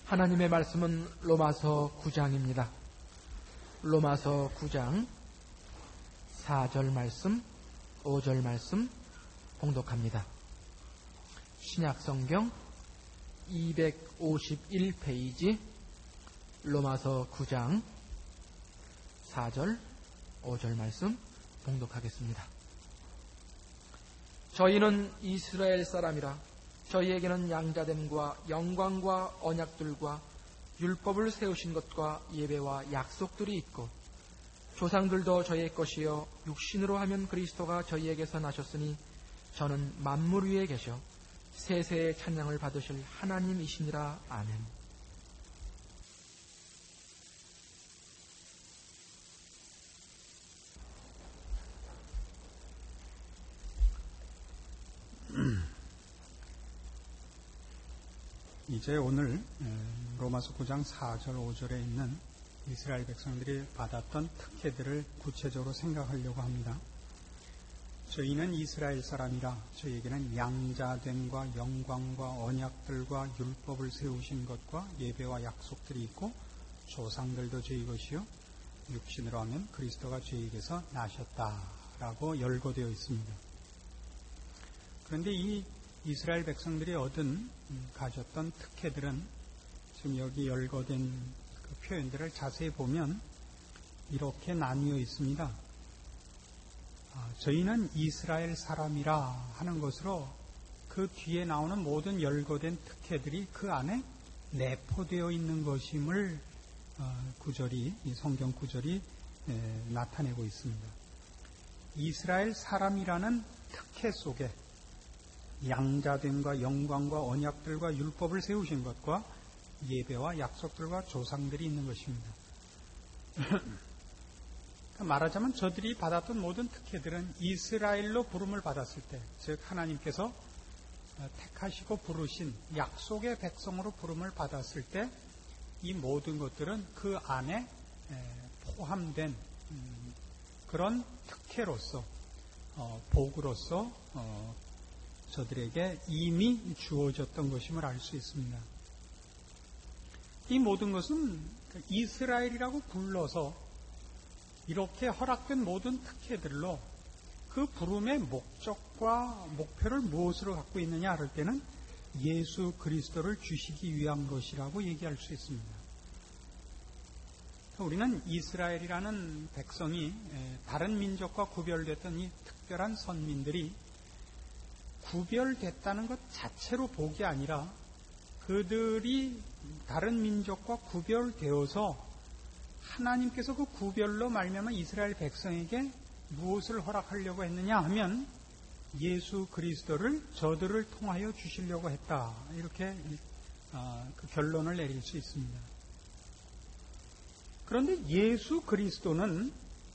하나님의 말씀은 로마서 9장입니다. 로마서 9장 4절 말씀, 5절 말씀 봉독합니다. 신약성경 251페이지 로마서 9장 4절, 5절 말씀 봉독하겠습니다. 저희는 이스라엘 사람이라 저희에게는 양자됨과 영광과 언약들과 율법을 세우신 것과 예배와 약속들이 있고 조상들도 저희의 것이요 육신으로 하면 그리스도가 저희에게서 나셨으니 저는 만물 위에 계셔 세세의 찬양을 받으실 하나님이시니라. 아멘. 이제 오늘 로마서 9장 4절 5절에 있는 이스라엘 백성들이 받았던 특혜들을 구체적으로 생각하려고 합니다. 저희는 이스라엘 사람이라 저희에게는 양자됨과 영광과 언약들과 율법을 세우신 것과 예배와 약속들이 있고 조상들도 저희 것이요 육신으로 하면 그리스도가 저희에게서 나셨다라고 열거되어 있습니다. 그런데 이 이스라엘 백성들이 가졌던 특혜들은 지금 여기 열거된 그 표현들을 자세히 보면 이렇게 나뉘어 있습니다. 저희는 이스라엘 사람이라 하는 것으로 그 뒤에 나오는 모든 열거된 특혜들이 그 안에 내포되어 있는 것임을 이 성경 구절이 나타내고 있습니다. 이스라엘 사람이라는 특혜 속에 양자됨과 영광과 언약들과 율법을 세우신 것과 예배와 약속들과 조상들이 있는 것입니다. 말하자면 저들이 받았던 모든 특혜들은 이스라엘로 부름을 받았을 때, 즉 하나님께서 택하시고 부르신 약속의 백성으로 부름을 받았을 때 이 모든 것들은 그 안에 포함된 그런 특혜로서 복으로서 저들에게 이미 주어졌던 것임을 알 수 있습니다. 이 모든 것은 이스라엘이라고 불러서 이렇게 허락된 모든 특혜들로 그 부름의 목적과 목표를 무엇으로 갖고 있느냐 할 때는 예수 그리스도를 주시기 위한 것이라고 얘기할 수 있습니다. 우리는 이스라엘이라는 백성이 다른 민족과 구별됐던 이 특별한 선민들이 구별됐다는 것 자체로 복이 아니라 그들이 다른 민족과 구별되어서 하나님께서 그 구별로 말미암아 이스라엘 백성에게 무엇을 허락하려고 했느냐 하면 예수 그리스도를 저들을 통하여 주시려고 했다. 이렇게 그 결론을 내릴 수 있습니다. 그런데 예수 그리스도는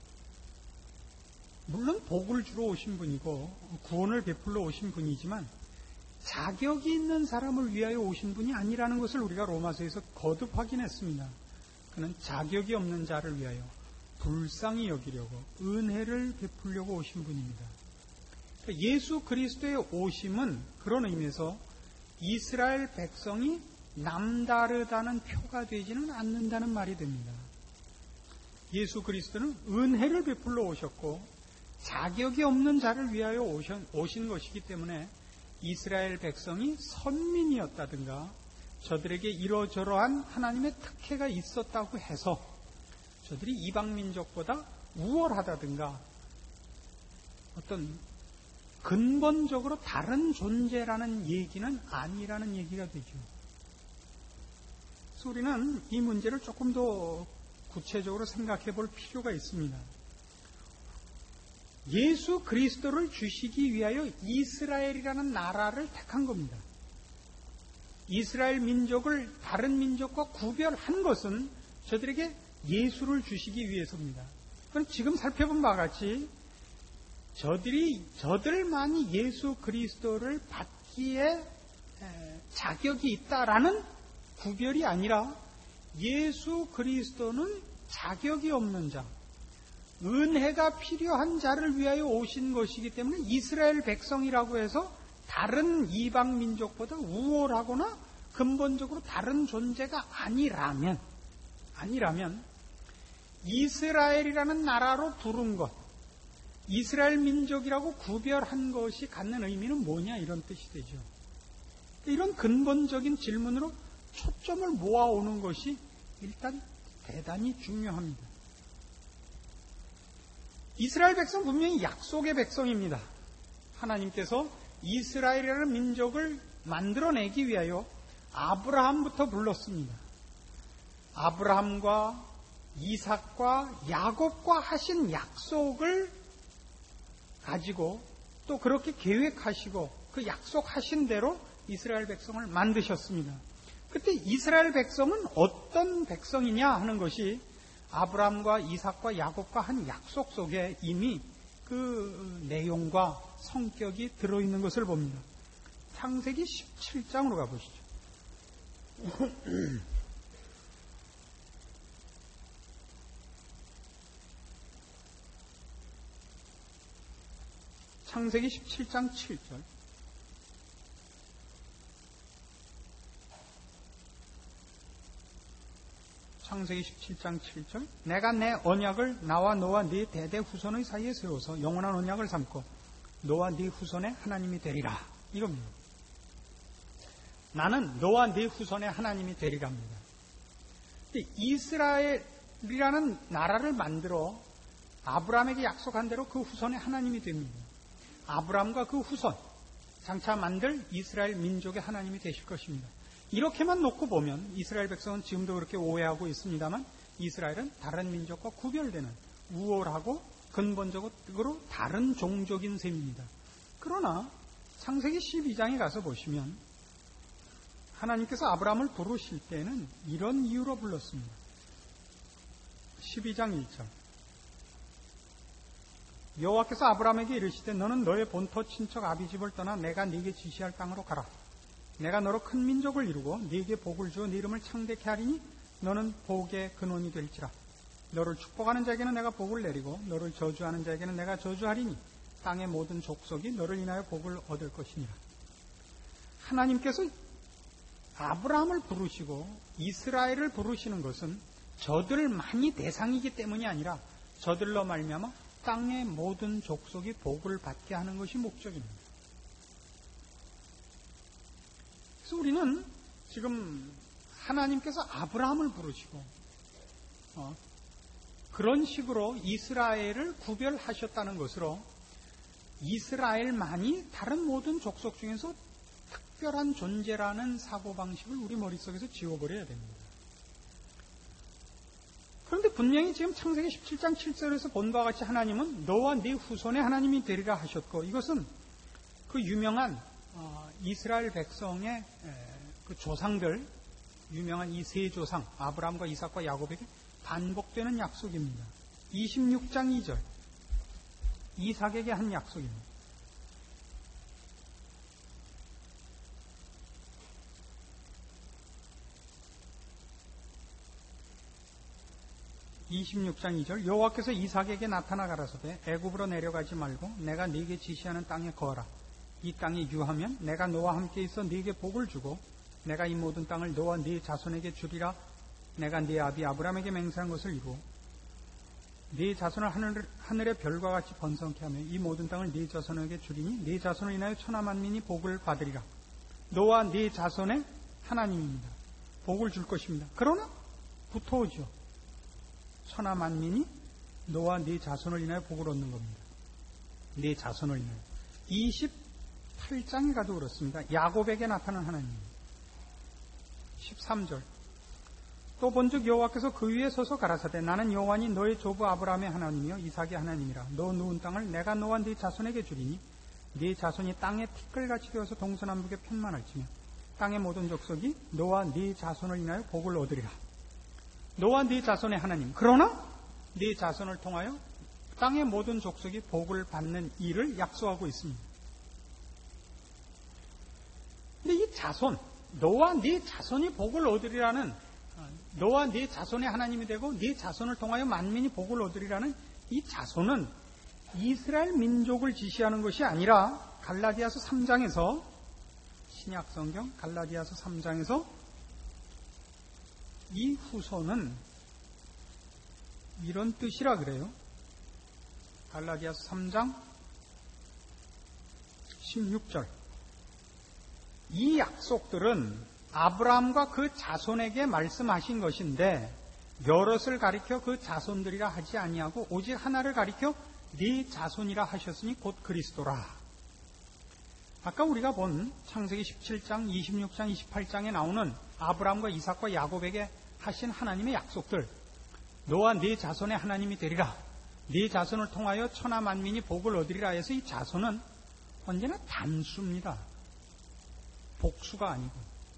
물론 복을 주러 오신 분이고 구원을 베풀러 오신 분이지만 자격이 있는 사람을 위하여 오신 분이 아니라는 것을 우리가 로마서에서 거듭 확인했습니다. 그는 자격이 없는 자를 위하여 불쌍히 여기려고 은혜를 베풀려고 오신 분입니다. 예수 그리스도의 오심은 그런 의미에서 이스라엘 백성이 남다르다는 표가 되지는 않는다는 말이 됩니다. 예수 그리스도는 은혜를 베풀러 오셨고 자격이 없는 자를 위하여 오신 것이기 때문에 이스라엘 백성이 선민이었다든가 저들에게 이러저러한 하나님의 특혜가 있었다고 해서 저들이 이방민족보다 우월하다든가 어떤 근본적으로 다른 존재라는 얘기는 아니라는 얘기가 되죠. 그래서 우리는 이 문제를 조금 더 구체적으로 생각해 볼 필요가 있습니다. 예수 그리스도를 주시기 위하여 이스라엘이라는 나라를 택한 겁니다. 이스라엘 민족을 다른 민족과 구별한 것은 저들에게 예수를 주시기 위해서입니다. 그럼 지금 살펴본 바와 같이 저들만이 예수 그리스도를 받기에 자격이 있다라는 구별이 아니라 예수 그리스도는 자격이 없는 자, 은혜가 필요한 자를 위하여 오신 것이기 때문에 이스라엘 백성이라고 해서 다른 이방 민족보다 우월하거나 근본적으로 다른 존재가 아니라면 이스라엘이라는 나라로 부른 것, 이스라엘 민족이라고 구별한 것이 갖는 의미는 뭐냐, 이런 뜻이 되죠. 이런 근본적인 질문으로 초점을 모아오는 것이 일단 대단히 중요합니다. 이스라엘 백성 분명히 약속의 백성입니다. 하나님께서 이스라엘이라는 민족을 만들어내기 위하여 아브라함부터 불렀습니다. 아브라함과 이삭과 야곱과 하신 약속을 가지고 또 그렇게 계획하시고 그 약속하신 대로 이스라엘 백성을 만드셨습니다. 그때 이스라엘 백성은 어떤 백성이냐 하는 것이 아브라함과 이삭과 야곱과 한 약속 속에 이미 그 내용과 성격이 들어있는 것을 봅니다. 창세기 17장으로 가보시죠. 창세기 17장 7절. 창세기 17장 7절. 내가 내 언약을 나와 너와 네 대대 후손의 사이에 세워서 영원한 언약을 삼고 너와 네 후손의 하나님이 되리라. 이겁니다. 나는 너와 네 후손의 하나님이 되리랍니다. 이스라엘이라는 나라를 만들어 아브라함에게 약속한 대로 그 후손의 하나님이 됩니다. 아브라함과 그 후손, 장차 만들 이스라엘 민족의 하나님이 되실 것입니다. 이렇게만 놓고 보면 이스라엘 백성은 지금도 그렇게 오해하고 있습니다만 이스라엘은 다른 민족과 구별되는 우월하고 근본적으로 다른 종족인 셈입니다. 그러나 창세기 12장에 가서 보시면 하나님께서 아브라함을 부르실 때는 이런 이유로 불렀습니다. 12장 1절. 여호와께서 아브라함에게 이르시되 너는 너의 본토 친척 아비집을 떠나 내가 네게 지시할 땅으로 가라. 내가 너로 큰 민족을 이루고 네게 복을 주어 네 이름을 창대케 하리니 너는 복의 근원이 될지라. 너를 축복하는 자에게는 내가 복을 내리고 너를 저주하는 자에게는 내가 저주하리니 땅의 모든 족속이 너를 인하여 복을 얻을 것이니라. 하나님께서 아브라함을 부르시고 이스라엘을 부르시는 것은 저들만이 대상이기 때문이 아니라 저들로 말미암아 땅의 모든 족속이 복을 받게 하는 것이 목적입니다. 그래서 우리는 지금 하나님께서 아브라함을 부르시고 그런 식으로 이스라엘을 구별하셨다는 것으로 이스라엘만이 다른 모든 족속 중에서 특별한 존재라는 사고방식을 우리 머릿속에서 지워버려야 됩니다. 그런데 분명히 지금 창세기 17장 7절에서 본 바와 같이 하나님은 너와 네 후손의 하나님이 되리라 하셨고 이것은 그 유명한 이스라엘 백성의 그 조상들, 유명한 이 세 조상 아브라함과 이삭과 야곱에게 반복되는 약속입니다. 26장 2절 이삭에게 한 약속입니다. 26장 2절 여호와께서 이삭에게 나타나 가라사대 애굽으로 내려가지 말고 내가 네게 지시하는 땅에 거하라. 이 땅에 유하면 내가 너와 함께 있어 네게 복을 주고 내가 이 모든 땅을 너와 네 자손에게 주리라. 내가 네 아비 아브라함에게 맹세한 것을 이루어 네 자손을 하늘의 별과 같이 번성케 하며 이 모든 땅을 네 자손에게 주리니 네 자손을 인하여 천하 만민이 복을 받으리라. 너와 네 자손의 하나님입니다. 복을 줄 것입니다. 그러나 붙어오죠. 천하 만민이 너와 네 자손을 인하여 복을 얻는 겁니다. 네 자손을 인하여. 28장에 가도 그렇습니다. 야곱에게 나타난 하나님입니다. 13절 또 본즉 여호와께서 그 위에 서서 가라사대 나는 여호와니 너의 조부 아브라함의 하나님이요 이삭의 하나님이라. 너 누운 땅을 내가 너와 네 자손에게 주리니 네 자손이 땅에 티끌같이 되어서 동서남북에 편만할지며 땅의 모든 족속이 너와 네 자손을 인하여 복을 얻으리라. 너와 네 자손의 하나님. 그러나 네 자손을 통하여 땅의 모든 족속이 복을 받는 일을 약속하고 있습니다. 근데 이 자손, 너와 네 자손이 복을 얻으리라는, 너와 네 자손의 하나님이 되고 네 자손을 통하여 만민이 복을 얻으리라는 이 자손은 이스라엘 민족을 지시하는 것이 아니라 갈라디아서 3장에서 신약 성경 갈라디아서 3장에서 이 후손은 이런 뜻이라 그래요. 갈라디아서 3장 16절. 이 약속들은 아브라함과 그 자손에게 말씀하신 것인데 여럿을 가리켜 그 자손들이라 하지 아니하고 오직 하나를 가리켜 네 자손이라 하셨으니 곧 그리스도라. 아까 우리가 본 창세기 17장, 26장, 28장에 나오는 아브라함과 이삭과 야곱에게 하신 하나님의 약속들, 너와 네 자손의 하나님이 되리라, 네 자손을 통하여 천하 만민이 복을 얻으리라 해서 이 자손은 언제나 단수입니다. 복수가 아니고.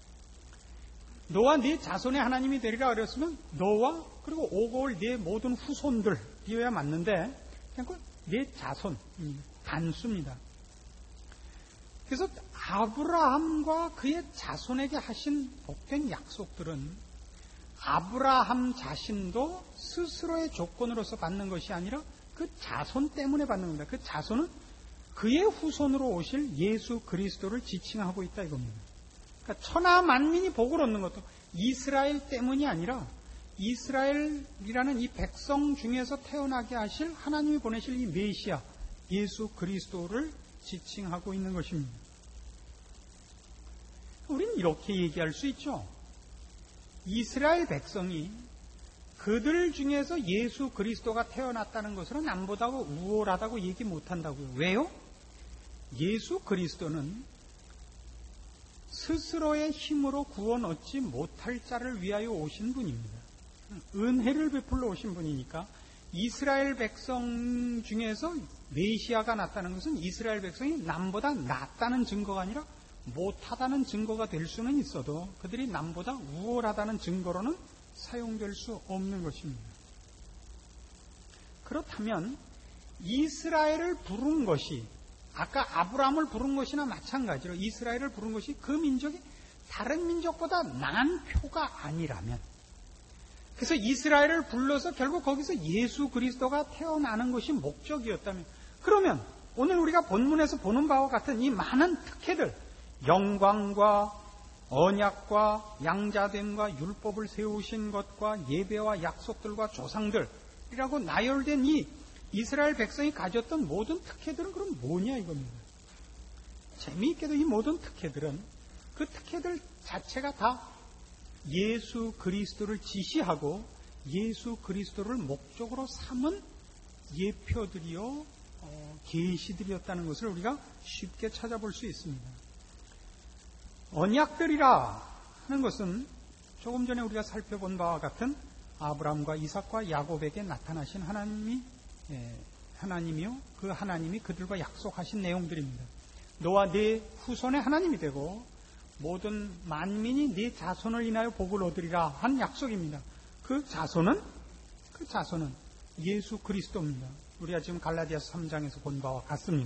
너와 네 자손의 하나님이 되리라 그랬으면 너와 그리고 오고 올 네 모든 후손들 이어야 맞는데 그냥 네 자손, 단수입니다. 그래서 아브라함과 그의 자손에게 하신 복된 약속들은 아브라함 자신도 스스로의 조건으로서 받는 것이 아니라 그 자손 때문에 받는 겁니다. 그 자손은 그의 후손으로 오실 예수 그리스도를 지칭하고 있다 이겁니다. 그러니까 천하 만민이 복을 얻는 것도 이스라엘 때문이 아니라 이스라엘이라는 이 백성 중에서 태어나게 하실 하나님이 보내실 이 메시아 예수 그리스도를 지칭하고 있는 것입니다. 우리는 이렇게 얘기할 수 있죠. 이스라엘 백성이 그들 중에서 예수 그리스도가 태어났다는 것으로 남보다 우월하다고 얘기 못한다고요. 왜요? 예수 그리스도는 스스로의 힘으로 구원 얻지 못할 자를 위하여 오신 분입니다. 은혜를 베풀러 오신 분이니까 이스라엘 백성 중에서 메시아가 났다는 것은 이스라엘 백성이 남보다 낫다는 증거가 아니라 못하다는 증거가 될 수는 있어도 그들이 남보다 우월하다는 증거로는 사용될 수 없는 것입니다. 그렇다면 이스라엘을 부른 것이 아까 아브라함을 부른 것이나 마찬가지로 이스라엘을 부른 것이 그 민족이 다른 민족보다 나은 표가 아니라면, 그래서 이스라엘을 불러서 결국 거기서 예수 그리스도가 태어나는 것이 목적이었다면, 그러면 오늘 우리가 본문에서 보는 바와 같은 이 많은 특혜들, 영광과 언약과 양자됨과 율법을 세우신 것과 예배와 약속들과 조상들이라고 나열된 이 이스라엘 백성이 가졌던 모든 특혜들은 그럼 뭐냐 이겁니다. 재미있게도 이 모든 특혜들은 그 특혜들 자체가 다 예수 그리스도를 지시하고 예수 그리스도를 목적으로 삼은 예표들이요 계시들이었다는 것을 우리가 쉽게 찾아볼 수 있습니다. 언약들이라 하는 것은 조금 전에 우리가 살펴본 바와 같은 아브라함과 이삭과 야곱에게 나타나신 하나님이요 그 하나님이 그들과 약속하신 내용들입니다. 너와 네 후손의 하나님이 되고 모든 만민이 네 자손을 인하여 복을 얻으리라 한 약속입니다. 그 자손은 예수 그리스도입니다. 우리가 지금 갈라디아서 3장에서 본 바와 같습니다.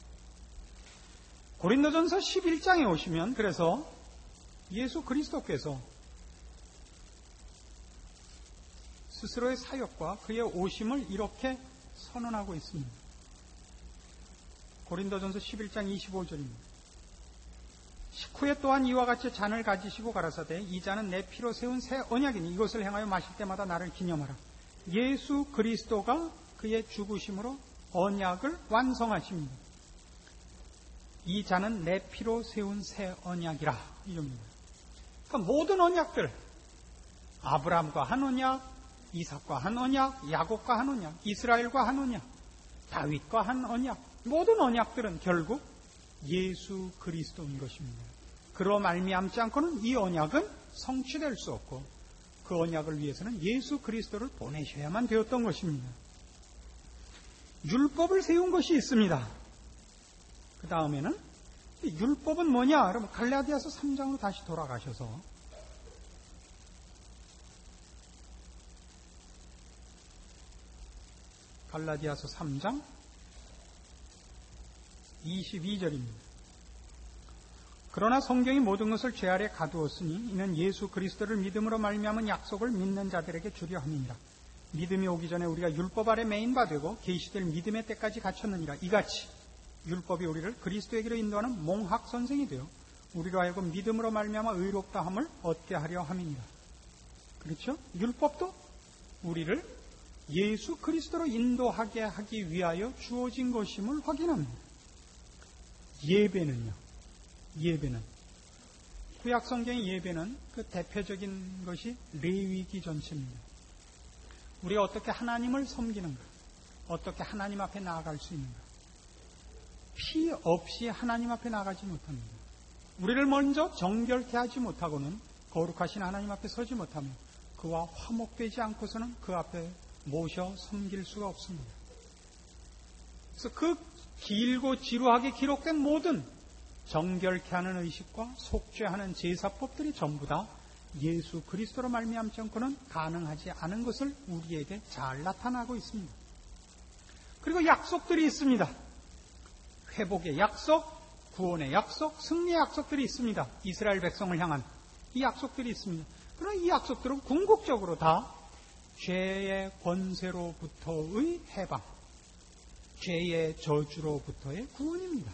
고린도전서 11장에 오시면 그래서 예수 그리스도께서 스스로의 사역과 그의 오심을 이렇게 선언하고 있습니다. 고린도전서 11장 25절입니다. 식후에 또한 이와 같이 잔을 가지시고 가라사대 이 잔은 내 피로 세운 새 언약이니 이것을 행하여 마실 때마다 나를 기념하라. 예수 그리스도가 그의 죽으심으로 언약을 완성하십니다. 이 잔은 내 피로 세운 새 언약이라 이겁니다. 그러니까 모든 언약들, 아브라함과 한 언약, 이삭과 한 언약, 야곱과 한 언약, 이스라엘과 한 언약, 다윗과 한 언약, 모든 언약들은 결국 예수 그리스도인 것입니다. 그로 말미암지 않고는 이 언약은 성취될 수 없고 그 언약을 위해서는 예수 그리스도를 보내셔야만 되었던 것입니다. 율법을 세운 것이 있습니다. 그 다음에는 율법은 뭐냐? 그러면 갈라디아서 3장으로 다시 돌아가셔서 갈라디아서 3장 22절입니다. 그러나 성경이 모든 것을 죄 아래 가두었으니 이는 예수 그리스도를 믿음으로 말미암은 약속을 믿는 자들에게 주려 함이니라. 믿음이 오기 전에 우리가 율법 아래 매인 바 되고 계시될 믿음의 때까지 갇혔느니라. 이같이 율법이 우리를 그리스도에게로 인도하는 몽학 선생이 되어 우리로 하여금 믿음으로 말미암아 의롭다함을 얻게 하려 함이니라. 그렇죠? 율법도 우리를 예수 그리스도로 인도하게 하기 위하여 주어진 것임을 확인합니다. 예배는요. 예배는 구약 성경의 예배는 그 대표적인 것이 레위기 전체입니다. 우리가 어떻게 하나님을 섬기는가, 어떻게 하나님 앞에 나아갈 수 있는가. 피 없이 하나님 앞에 나가지 못합니다. 우리를 먼저 정결케 하지 못하고는 거룩하신 하나님 앞에 서지 못하며 그와 화목되지 않고서는 그 앞에 모셔 섬길 수가 없습니다. 그래서 그 길고 지루하게 기록된 모든 정결케 하는 의식과 속죄하는 제사법들이 전부 다 예수 그리스도로 말미암지 않고는 가능하지 않은 것을 우리에게 잘 나타나고 있습니다. 그리고 약속들이 있습니다. 회복의 약속, 구원의 약속, 승리의 약속들이 있습니다. 이스라엘 백성을 향한 이 약속들이 있습니다. 그러나 이 약속들은 궁극적으로 다 죄의 권세로부터의 해방, 죄의 저주로부터의 구원입니다.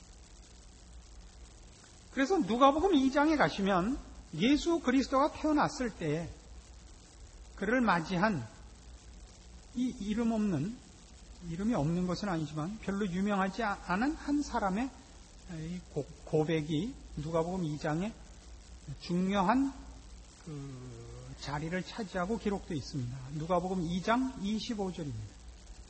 그래서 누가복음 2장에 가시면 예수 그리스도가 태어났을 때 그를 맞이한 이 이름이 없는 것은 아니지만 별로 유명하지 않은 한 사람의 고백이 누가복음 2장에 중요한 그 자리를 차지하고 기록되어 있습니다. 누가복음 2장 25절입니다.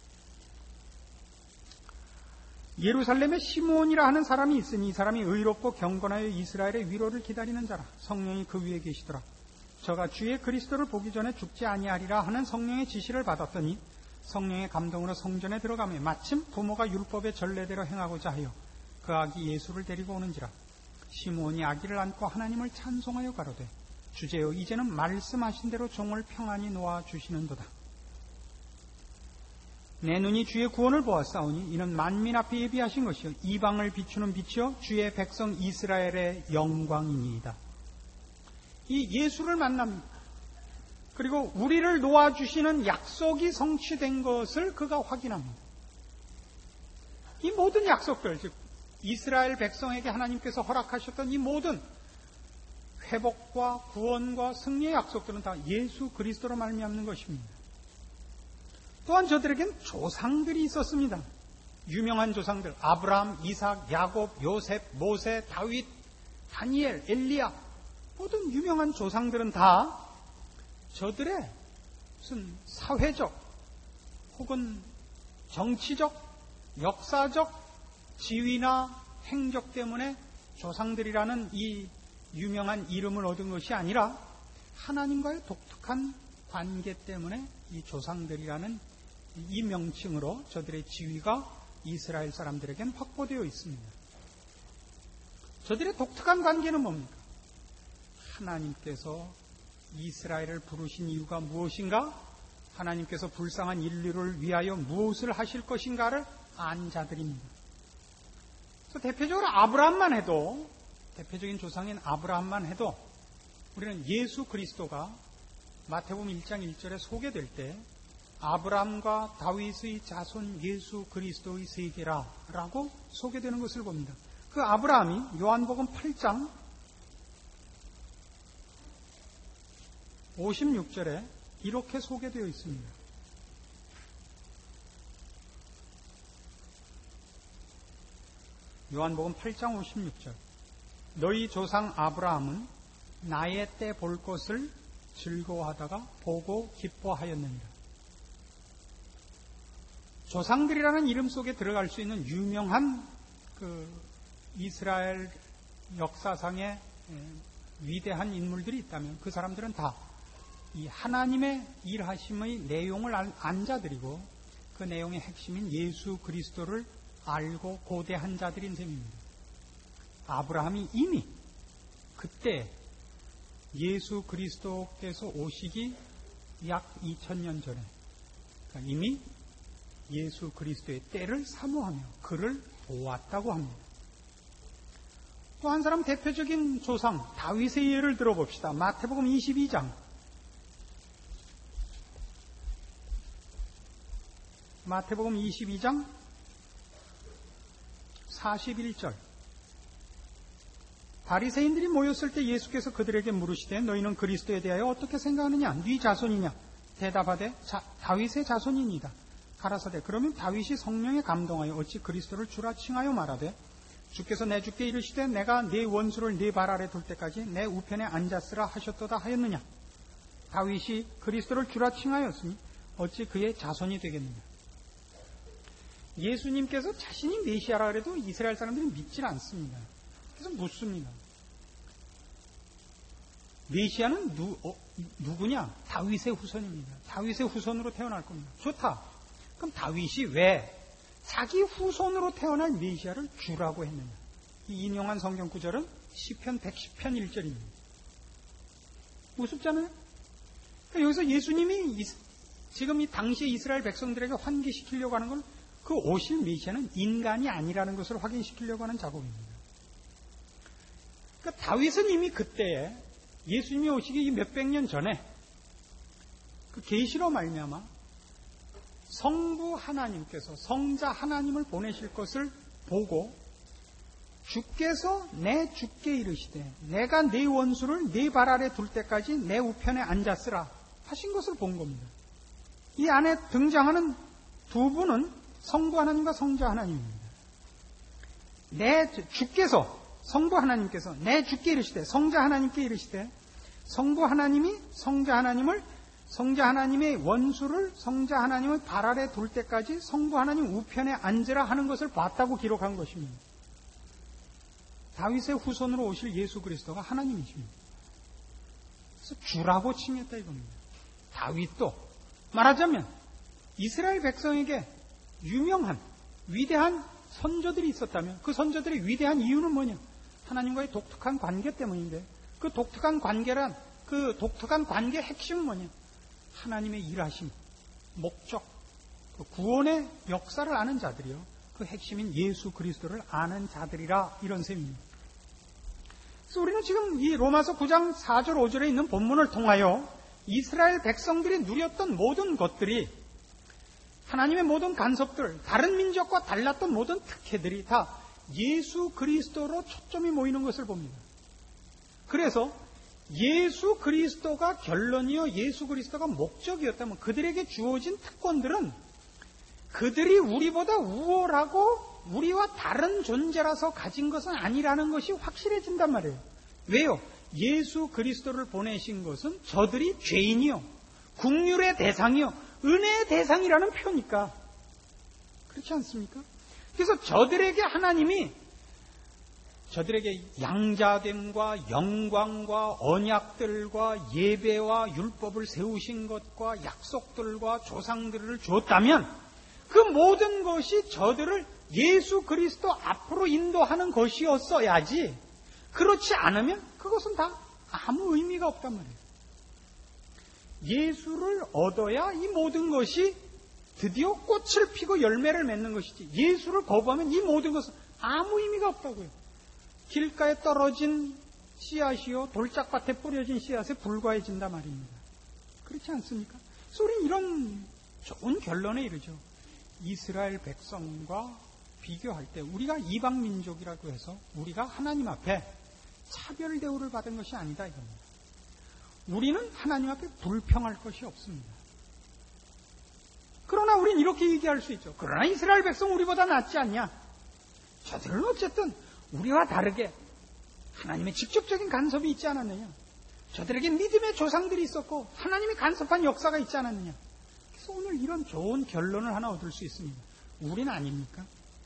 예루살렘에 시므온이라 하는 사람이 있으니 이 사람이 의롭고 경건하여 이스라엘의 위로를 기다리는 자라. 성령이 그 위에 계시더라. 저가 주의 그리스도를 보기 전에 죽지 아니하리라 하는 성령의 지시를 받았더니 성령의 감동으로 성전에 들어가며 마침 부모가 율법의 전례대로 행하고자 하여 그 아기 예수를 데리고 오는지라. 시므온이 아기를 안고 하나님을 찬송하여 가로되 주제여 이제는 말씀하신 대로 종을 평안히 놓아주시는도다. 내 눈이 주의 구원을 보았사오니 이는 만민 앞에 예비하신 것이요 이방을 비추는 빛이요 주의 백성 이스라엘의 영광이니이다. 이 예수를 만납니다. 그리고 우리를 놓아주시는 약속이 성취된 것을 그가 확인합니다. 이 모든 약속들, 즉 이스라엘 백성에게 하나님께서 허락하셨던 이 모든 회복과 구원과 승리의 약속들은 다 예수 그리스도로 말미암는 것입니다. 또한 저들에겐 조상들이 있었습니다. 유명한 조상들, 아브라함, 이삭, 야곱, 요셉, 모세, 다윗, 다니엘, 엘리야, 모든 유명한 조상들은 다 저들의 무슨 사회적 혹은 정치적, 역사적 지위나 행적 때문에 조상들이라는 이 유명한 이름을 얻은 것이 아니라 하나님과의 독특한 관계 때문에 이 조상들이라는 이 명칭으로 저들의 지위가 이스라엘 사람들에겐 확보되어 있습니다. 저들의 독특한 관계는 뭡니까? 하나님께서 이스라엘을 부르신 이유가 무엇인가? 하나님께서 불쌍한 인류를 위하여 무엇을 하실 것인가를 안 자들입니다. 그래서 대표적으로 아브라함만 해도, 대표적인 조상인 아브라함만 해도 우리는 예수 그리스도가 마태복음 1장 1절에 소개될 때 아브라함과 다윗의 자손 예수 그리스도의 세계라라고 소개되는 것을 봅니다. 그 아브라함이 요한복음 8장 56절에 이렇게 소개되어 있습니다. 요한복음 8장 56절. 너희 조상 아브라함은 나의 때 볼 것을 즐거워하다가 보고 기뻐하였느니라. 조상들이라는 이름 속에 들어갈 수 있는 유명한 그 이스라엘 역사상의 위대한 인물들이 있다면 그 사람들은 다 이 하나님의 일하심의 내용을 안 자들이고 그 내용의 핵심인 예수 그리스도를 알고 고대한 자들인 셈입니다. 아브라함이 이미 그때 예수 그리스도께서 오시기 약 2000년 전에 그러니까 이미 예수 그리스도의 때를 사모하며 그를 보았다고 합니다. 또 한 사람 대표적인 조상 다윗의 예를 들어봅시다. 마태복음 22장 마태복음 22장 41절 바리새인들이 모였을 때 예수께서 그들에게 물으시되 너희는 그리스도에 대하여 어떻게 생각하느냐? 네 자손이냐? 대답하되 다윗의 자손이니이다. 가라사대 그러면 다윗이 성령에 감동하여 어찌 그리스도를 주라 칭하여 말하되 주께서 내 주께 이르시되 내가 네 원수를 네 발 아래 둘 때까지 내 우편에 앉았으라 하셨도다 하였느냐? 다윗이 그리스도를 주라 칭하였으니 어찌 그의 자손이 되겠느냐? 예수님께서 자신이 메시아라 그래도 이스라엘 사람들이 믿질 않습니다. 그래서 묻습니다. 메시아는 누구냐? 다윗의 후손입니다. 다윗의 후손으로 태어날 겁니다. 좋다. 그럼 다윗이 왜 자기 후손으로 태어날 메시아를 주라고 했느냐? 이 인용한 성경 구절은 시편 110편 1절입니다. 우습잖아요? 그러니까 여기서 예수님이 지금 이 당시 이스라엘 백성들에게 환기시키려고 하는 건 그 오실 메시아는 인간이 아니라는 것을 확인시키려고 하는 작업입니다. 그러니까 다윗은 이미 그때에 예수님이 오시기 몇백 년 전에 그 계시로 말미암아 성부 하나님께서 성자 하나님을 보내실 것을 보고 주께서 내 주께 이르시되 내가 네 원수를 네 발 아래 둘 때까지 내 우편에 앉았으라 하신 것을 본 겁니다. 이 안에 등장하는 두 분은 성부 하나님과 성자 하나님입니다. 내 주께서 성부 하나님께서 내 주께 이르시되 성자 하나님께 이르시되 성부 하나님이 성자 하나님의 원수를 성자 하나님의 발 아래 둘 때까지 성부 하나님 우편에 앉으라 하는 것을 봤다고 기록한 것입니다. 다윗의 후손으로 오실 예수 그리스도가 하나님이십니다. 그래서 주라고 칭했다 이겁니다. 다윗도 말하자면 이스라엘 백성에게 유명한 위대한 선조들이 있었다면 그 선조들의 위대한 이유는 뭐냐? 하나님과의 독특한 관계 때문인데 그 독특한 관계란 그 독특한 관계의 핵심은 뭐냐? 하나님의 일하심, 목적, 그 구원의 역사를 아는 자들이요. 그 핵심인 예수 그리스도를 아는 자들이라 이런 셈입니다. 그래서 우리는 지금 이 로마서 9장 4절 5절에 있는 본문을 통하여 이스라엘 백성들이 누렸던 모든 것들이 하나님의 모든 간섭들, 다른 민족과 달랐던 모든 특혜들이 다 예수 그리스도로 초점이 모이는 것을 봅니다. 그래서 예수 그리스도가 결론이요 예수 그리스도가 목적이었다면 그들에게 주어진 특권들은 그들이 우리보다 우월하고 우리와 다른 존재라서 가진 것은 아니라는 것이 확실해진단 말이에요. 왜요? 예수 그리스도를 보내신 것은 저들이 죄인이요 긍휼의 대상이요 은혜의 대상이라는 표니까 그렇지 않습니까? 그래서 저들에게 하나님이 저들에게 양자됨과 영광과 언약들과 예배와 율법을 세우신 것과 약속들과 조상들을 주었다면 그 모든 것이 저들을 예수 그리스도 앞으로 인도하는 것이었어야지 그렇지 않으면 그것은 다 아무 의미가 없단 말이에요. 예수를 얻어야 이 모든 것이 드디어 꽃을 피고 열매를 맺는 것이지 예수를 거부하면 이 모든 것은 아무 의미가 없다고요. 길가에 떨어진 씨앗이요 돌짝밭에 뿌려진 씨앗에 불과해진다 말입니다. 그렇지 않습니까? 그래서 우리는 이런 좋은 결론에 이르죠. 이스라엘 백성과 비교할 때 우리가 이방 민족이라고 해서 우리가 하나님 앞에 차별 대우를 받은 것이 아니다 이겁니다. 우리는 하나님 앞에 불평할 것이 없습니다. 그러나 우리는 이렇게 얘기할 수 있죠. 그러나 이스라엘 백성 우리보다 낫지 않냐? 저들은 어쨌든 우리와 다르게 하나님의 직접적인 간섭이 있지 않았느냐? 저들에게 믿음의 조상들이 있었고 하나님이 간섭한 역사가 있지 않았느냐? 그래서 오늘 이런 좋은 결론을 하나 얻을 수 있습니다. 우리는 아닙니까?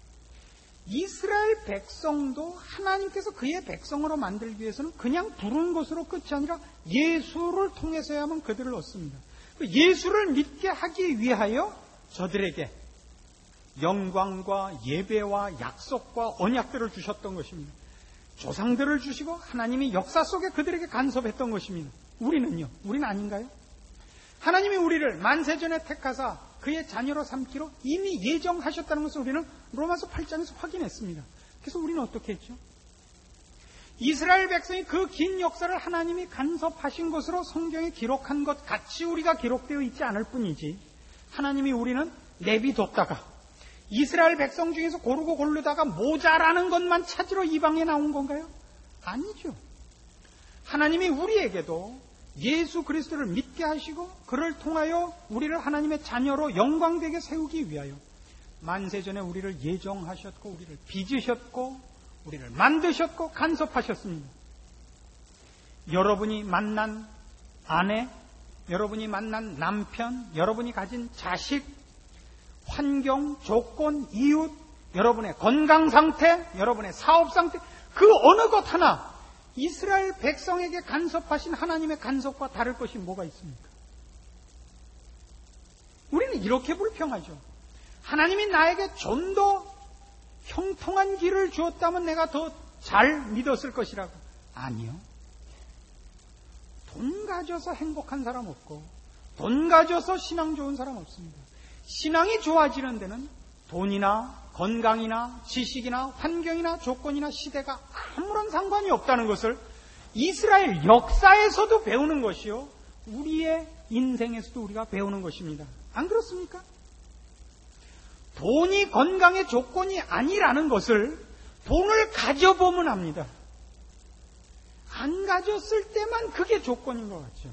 이스라엘 백성도 하나님께서 그의 백성으로 만들기 위해서는 그냥 부른 것으로 끝이 아니라 예수를 통해서야만 그들을 얻습니다. 예수를 믿게 하기 위하여 저들에게 영광과 예배와 약속과 언약들을 주셨던 것입니다. 조상들을 주시고 하나님이 역사 속에 그들에게 간섭했던 것입니다. 우리는요? 우리는 아닌가요? 하나님이 우리를 만세전에 택하사 그의 자녀로 삼기로 이미 예정하셨다는 것을 우리는 로마서 8장에서 확인했습니다. 그래서 우리는 어떻게 했죠? 이스라엘 백성이 그 긴 역사를 하나님이 간섭하신 것으로 성경에 기록한 것 같이 우리가 기록되어 있지 않을 뿐이지 하나님이 우리는 내비뒀다가 이스라엘 백성 중에서 고르고 고르다가 모자라는 것만 찾으러 이방에 나온 건가요? 아니죠. 하나님이 우리에게도 예수 그리스도를 믿게 하시고 그를 통하여 우리를 하나님의 자녀로 영광되게 세우기 위하여 만세전에 우리를 예정하셨고 우리를 빚으셨고 우리를 만드셨고 간섭하셨습니다. 여러분이 만난 아내, 여러분이 만난 남편, 여러분이 가진 자식, 환경, 조건, 이웃, 여러분의 건강 상태, 여러분의 사업 상태, 그 어느 것 하나 이스라엘 백성에게 간섭하신 하나님의 간섭과 다를 것이 뭐가 있습니까? 우리는 이렇게 불평하죠. 하나님이 나에게 좀 더 형통한 길을 주었다면 내가 더 잘 믿었을 것이라고. 아니요. 돈 가져서 행복한 사람 없고 돈 가져서 신앙 좋은 사람 없습니다. 신앙이 좋아지는 데는 돈이나 건강이나 지식이나 환경이나 조건이나 시대가 아무런 상관이 없다는 것을 이스라엘 역사에서도 배우는 것이요, 우리의 인생에서도 우리가 배우는 것입니다. 안 그렇습니까? 돈이 건강의 조건이 아니라는 것을 돈을 가져보면 압니다. 안 가졌을 때만 그게 조건인 것 같죠.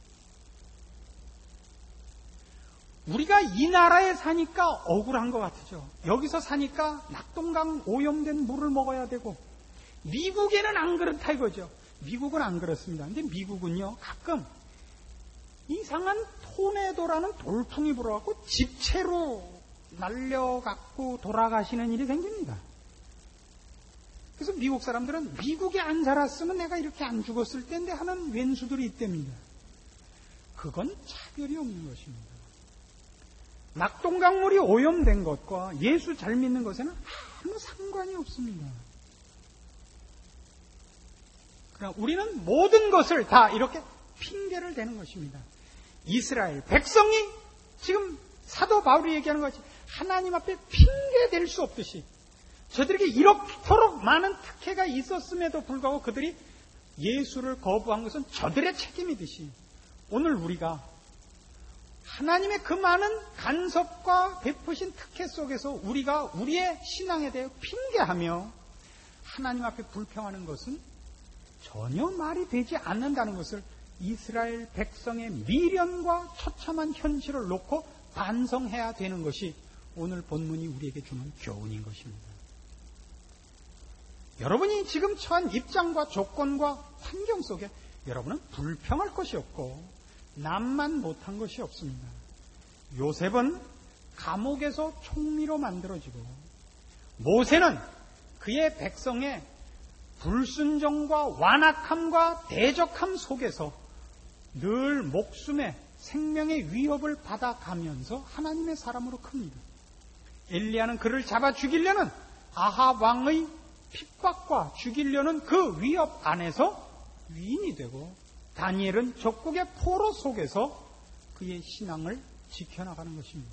우리가 이 나라에 사니까 억울한 것 같죠. 여기서 사니까 낙동강 오염된 물을 먹어야 되고, 미국에는 안 그렇다 이거죠. 미국은 안 그렇습니다. 근데 미국은요, 가끔 이상한 토네도라는 돌풍이 불어갖고 집채로 날려갖고 돌아가시는 일이 생깁니다. 그래서 미국 사람들은 미국에 안 살았으면 내가 이렇게 안 죽었을 텐데 하는 왼수들이 있답니다. 그건 차별이 없는 것입니다. 낙동강물이 오염된 것과 예수 잘 믿는 것에는 아무 상관이 없습니다. 그러나 우리는 모든 것을 다 이렇게 핑계를 대는 것입니다. 이스라엘 백성이 지금 사도 바울이 얘기하는 것이 하나님 앞에 핑계 댈 수 없듯이 저들에게 이렇도록 많은 특혜가 있었음에도 불구하고 그들이 예수를 거부한 것은 저들의 책임이듯이 오늘 우리가 하나님의 그 많은 간섭과 베푸신 특혜 속에서 우리가 우리의 신앙에 대해 핑계하며 하나님 앞에 불평하는 것은 전혀 말이 되지 않는다는 것을 이스라엘 백성의 미련과 처참한 현실을 놓고 반성해야 되는 것이 오늘 본문이 우리에게 주는 교훈인 것입니다. 여러분이 지금 처한 입장과 조건과 환경 속에 여러분은 불평할 것이 없고 남만 못한 것이 없습니다. 요셉은 감옥에서 총리로 만들어지고 모세는 그의 백성의 불순종과 완악함과 대적함 속에서 늘 목숨의 생명의 위협을 받아가면서 하나님의 사람으로 큽니다. 엘리야는 그를 잡아 죽이려는 아합 왕의 핍박과 죽이려는 그 위협 안에서 위인이 되고, 다니엘은 적국의 포로 속에서 그의 신앙을 지켜나가는 것입니다.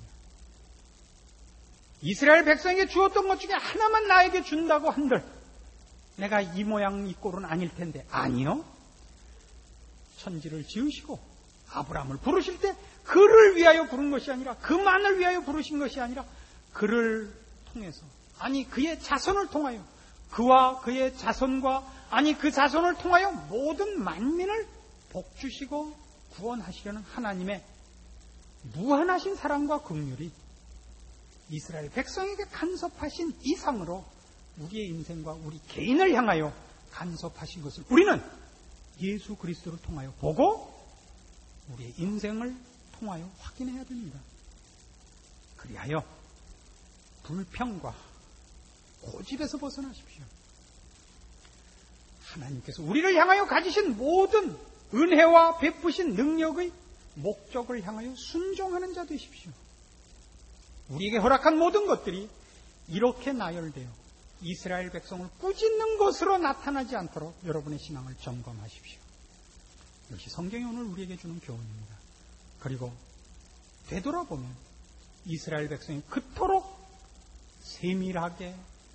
이스라엘 백성에게 주었던 것 중에 하나만 나에게 준다고 한들 내가 이 모양 이 꼴은 아닐 텐데, 아니요. 천지를 지으시고 아브라함을 부르실 때 그를 위하여 부른 것이 아니라, 그만을 위하여 부르신 것이 아니라 그를 통해서, 아니 그의 자손을 통하여, 그와 그의 자손과 아니 그 자손을 통하여 모든 만민을 복주시고 구원하시려는 하나님의 무한하신 사랑과 긍휼이 이스라엘 백성에게 간섭하신 이상으로 우리의 인생과 우리 개인을 향하여 간섭하신 것을 우리는 예수 그리스도를 통하여 보고 우리의 인생을 통하여 확인해야 됩니다. 그리하여 불평과 고집에서 벗어나십시오. 하나님께서 우리를 향하여 가지신 모든 은혜와 베푸신 능력의 목적을 향하여 순종하는 자 되십시오. 우리에게 허락한 모든 것들이 이렇게 나열되어 이스라엘 백성을 꾸짖는 것으로 나타나지 않도록 여러분의 신앙을 점검하십시오. 이것이 성경이 오늘 우리에게 주는 교훈입니다. 그리고 되돌아보면 이스라엘 백성이 그토록 세밀하게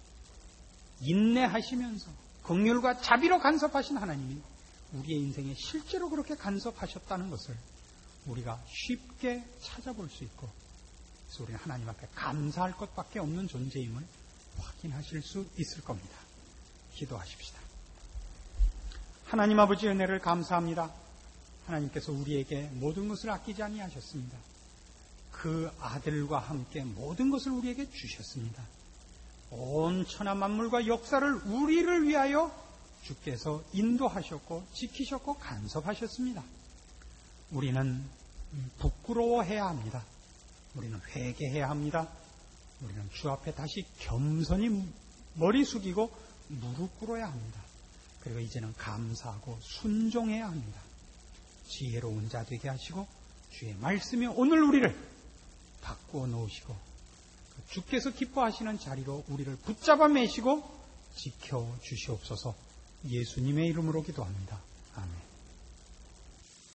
인내하시면서 긍휼과 자비로 간섭하신 하나님이 우리의 인생에 실제로 그렇게 간섭하셨다는 것을 우리가 쉽게 찾아볼 수 있고, 그래서 우리는 하나님 앞에 감사할 것밖에 없는 존재임을 확인하실 수 있을 겁니다. 기도하십시다. 하나님 아버지의 은혜를 감사합니다. 하나님께서 우리에게 모든 것을 아끼지 아니하셨습니다. 그 아들과 함께 모든 것을 우리에게 주셨습니다. 온 천하 만물과 역사를 우리를 위하여 주께서 인도하셨고 지키셨고 간섭하셨습니다. 우리는 부끄러워해야 합니다. 우리는 회개해야 합니다. 우리는 주 앞에 다시 겸손히 머리 숙이고 무릎 꿇어야 합니다. 그리고 이제는 감사하고 순종해야 합니다. 지혜로운 자 되게 하시고 주의 말씀이 오늘 우리를 바꾸어 놓으시고 주께서 기뻐하시는 자리로 우리를 붙잡아 매시고 지켜 주시옵소서. 예수님의 이름으로 기도합니다. 아멘.